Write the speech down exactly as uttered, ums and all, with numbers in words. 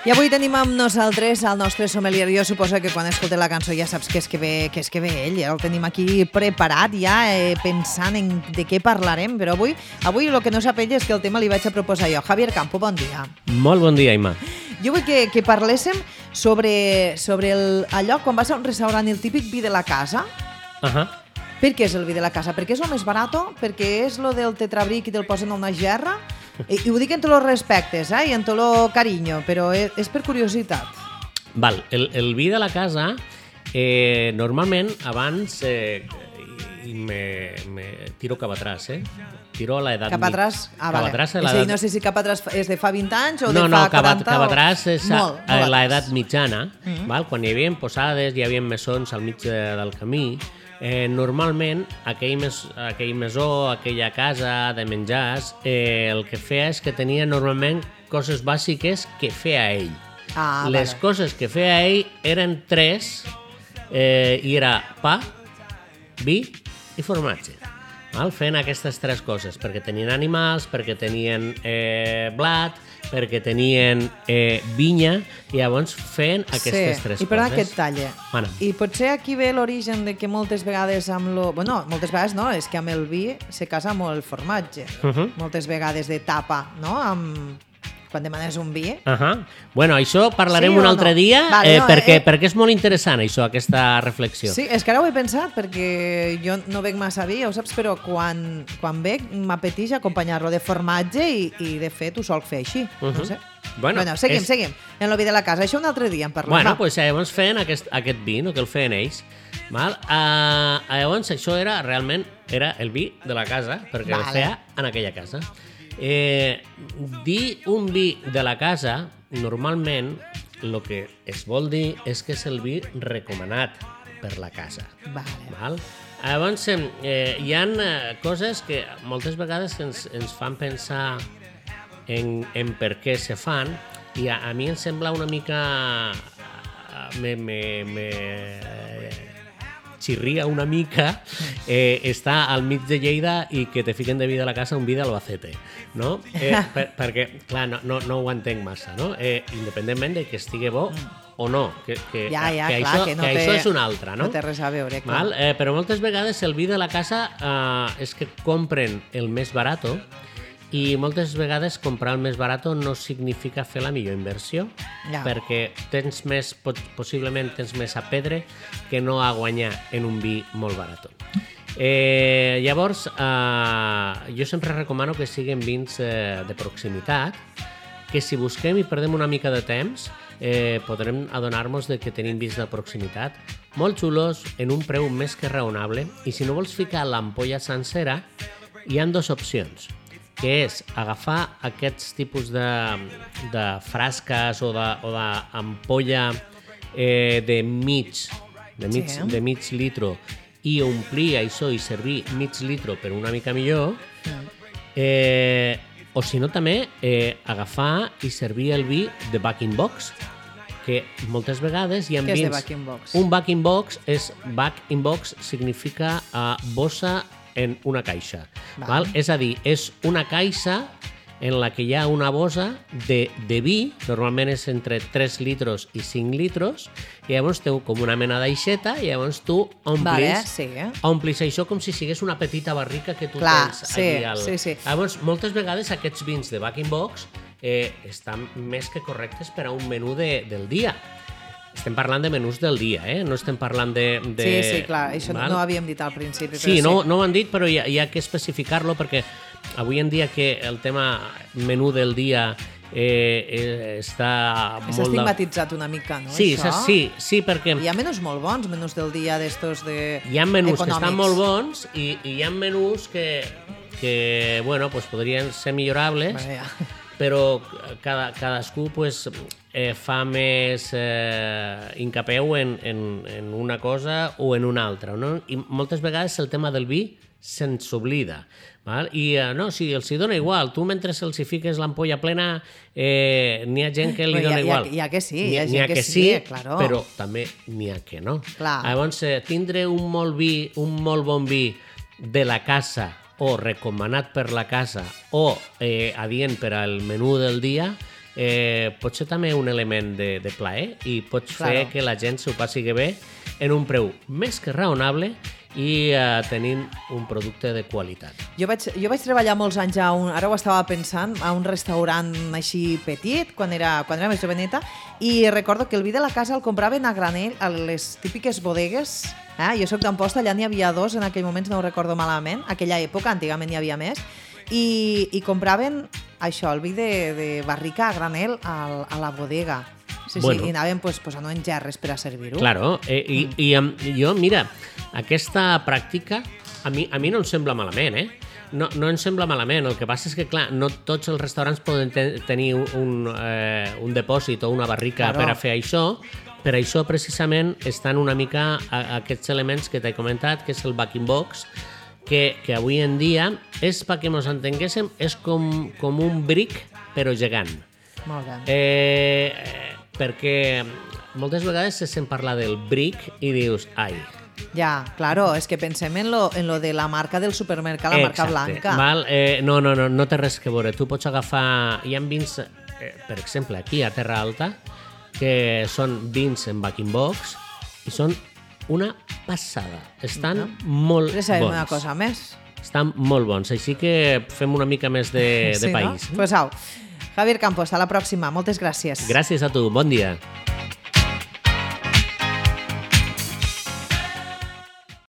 I avui tenim amb nosaltres el nostre sommelier. Jo suposo que quan escoltes la cançó ja saps que és que ve, que és que ve ell. El tenim aquí preparat ja, eh, pensant en de què parlarem. Però avui avui el que no sap ell és que el tema li vaig a proposar jo. Javier Campo, bon dia. Molt bon dia, Imma. Jo vull que, que parléssim sobre, sobre el, allò quan vas a un restaurant i el típic vi de la casa. Ahà. Per què és el vi de la casa? Perquè és el més barat? Perquè és lo del tetrabric i te'l posen a una gerra? I, i ho dic en tots els respectes, eh? I en tot el carinyo, però és, és per curiositat. Val, el, el vi de la casa, eh, normalment, abans, eh, i me, me tiro cap atrás, eh? Tiro a l'edat... Cap atrás? Ah, cap vale. atrás És a dir, no sé si cap atrás és de fa vint anys o no, de no, fa cap, quaranta. Cap atrás és a, molt, molt a l'edat mitjana, Mm-hmm. val? Quan hi havia posades, hi havia mesons al mig de, del camí. Eh, normalment, aquell, mes, aquell mesó, aquella casa de menjars, eh, el que feia és que tenia normalment coses bàsiques que feia ell. Ah, Les vale. coses que feia ell eren tres, eh, i era pa, vi i formatge. Val? Fent aquestes tres coses, perquè tenien animals, perquè tenien eh, blat, perquè tenien eh, vinya, i llavors feien aquestes sí. tres I perdona coses. que et talle. Bueno. I potser aquí ve l'origen de que moltes vegades amb lo... Bueno, moltes vegades no, és que amb el vi se casa molt el formatge. Uh -huh. Moltes vegades de tapa, no? Amb... Quan demanes un vi. Uh -huh. Bueno, això parlarem Sí un o altre no? dia, Vale, eh, no, perquè, eh, perquè és molt interessant això, aquesta reflexió. Sí, és que ara ho he pensat, perquè jo no bec massa vi, ja ho saps, però quan, quan bec m'apeteix acompanyar-lo de formatge i, i de fet ho solc fer així. Uh -huh. No sé. Bueno, bueno seguim, és... seguim. En el vi de la casa. Això un altre dia en parlem. Bueno, va. pues, llavors feien aquest, aquest vi, no? Que el feien ells. Val? Uh, llavors això era realment era el vi de la casa, perquè vale. El feia en aquella casa. Eh, dir un vi de la casa, normalment, el que es vol dir és que és el vi recomanat per la casa. Vale. Val? Llavors, eh, hi ha eh, coses que moltes vegades ens, ens fan pensar en, en per què se fan, i a, a mi em sembla una mica... Me, me, me xirria una mica eh, estar al mig de Lleida i que te fiquen de vi de la casa un vi d'Albacete, no? Eh, per, perquè, clar, no, no, no ho entenc massa, no? Eh, independentment de que estigui bo o no, que, que, ja, ja, que, clar, això, que, no que té, això és una altra, no? No té res a veure, clar. Val? Eh, però moltes vegades el vi de la casa eh, és que compren el més barato, i moltes vegades comprar el més barat no significa fer la millor inversió, ja. perquè tens més, possiblement tens més a perdre que no a guanyar en un vi molt barat. Eh, llavors, eh, jo sempre recomano que siguin vins eh, de proximitat, que si busquem i perdem una mica de temps, eh, podrem adonar-nos de que tenim vins de proximitat molt xulos, en un preu més que raonable, i si no vols ficar l'ampolla sencera, hi ha dues opcions, que és agafar aquests tipus de, de frasques o d'ampolla eh, de mig, de mig, sí. de mig litro, i omplir això i servir mig litro per una mica millor, eh, o si no també eh, agafar i servir el vi de bag-in-box, que moltes vegades hi ha Què vins... és de bag-in-box? Un bag-in-box és... Bag-in-box significa uh, bossa en una caixa. Val. Val? És a dir, és una caixa en la que hi ha una bossa de, de vi, normalment és entre tres litros i cinc litros, i llavors té com una mena d'aixeta, i llavors tu omplis, vale, sí, eh? omplis això com si sigués una petita barrica que tu Clar, tens sí, allí. Al... sí, sí. Llavors, moltes vegades aquests vins de bag-in-box eh, estan més que correctes per a un menú de, del dia. Estem parlant de menús del dia, eh? No estem parlant de... de... Sí, sí, clar, això Val? no ho havíem dit al principi. Però Sí, sí, no, no ho han dit, però hi ha, hi ha que especificar-lo, perquè avui en dia que el tema menú del dia eh, eh, està S'ha molt... estigmatitzat una mica, no? Sí, això? sí, sí, perquè... Hi ha menús molt bons, menús del dia d'estos de... Hi ha menús econòmics. que estan molt bons i, i hi ha menús que, que bueno, pues podrien ser millorables, Bueno, ja. però cada, cadascú pues, eh, fa més eh, incapeu en, en, en una cosa o en una altra, no? I moltes vegades el tema del vi se'ns oblida. Val? I uh, no, si els hi dona igual, tu mentre els hi fiques l'ampolla plena, eh, n'hi ha gent que li Però dona hi ha- igual. hi ha- hi ha que sí, N'hi hi ha n'hi gent que que sí, sí, claro. però també n'hi ha que no. Clar. Llavors, eh, tindre un molt vi, un molt bon vi de la casa o recomanat per la casa o eh, adient per al menú del dia, eh, pot ser també un element de, de plaer i pots Claro. fer que la gent s'ho passi bé en un preu més que raonable i eh, tenint un producte de qualitat. Jo vaig, jo vaig treballar molts anys a un, ara ho estava pensant, a un restaurant així petit, quan era, quan era més joveneta, i recordo que el vi de la casa el compraven a granell a les típiques bodegues. Eh? Jo soc d'Amposta, allà n'hi havia dos, en aquell moment no ho recordo malament, aquella època, antigament n'hi havia més, i, i compraven això, el vi de, de barrica a granel a, a la bodega. Sí, Bueno. sí, i anaven pues, posant en gerres per a servir-ho. Claro, eh, i, mm. i, am- jo, mira, aquesta pràctica a mi, a mi no em sembla malament, eh? No, no em sembla malament, el que passa és que, clar, no tots els restaurants poden te tenir un, eh, un depòsit o una barrica Claro. per a fer això. Per això, precisament, estan una mica a, a aquests elements que t'he comentat, que és el backing box, que, que avui en dia és, perquè ens entenguéssim, és com, com un brick, però gegant. Molt bé. Eh, perquè moltes vegades se sent parlar del brick i dius, ai, Ja, claro, és que pensem en lo, en lo de la marca del supermercat, la marca exacte, blanca. Val? Eh, no, no, no, no té res que veure. Tu pots agafar... Hi ha vins, eh, per exemple, aquí a Terra Alta, que són vins en backing box i són una passada. Estan Uh-huh. molt Però sabem bons. una cosa més. Estan molt bons, així que fem una mica més de, de sí, país. No? Pues au. Javier Campos, a la pròxima. Moltes gràcies. Gràcies a tu, bon dia.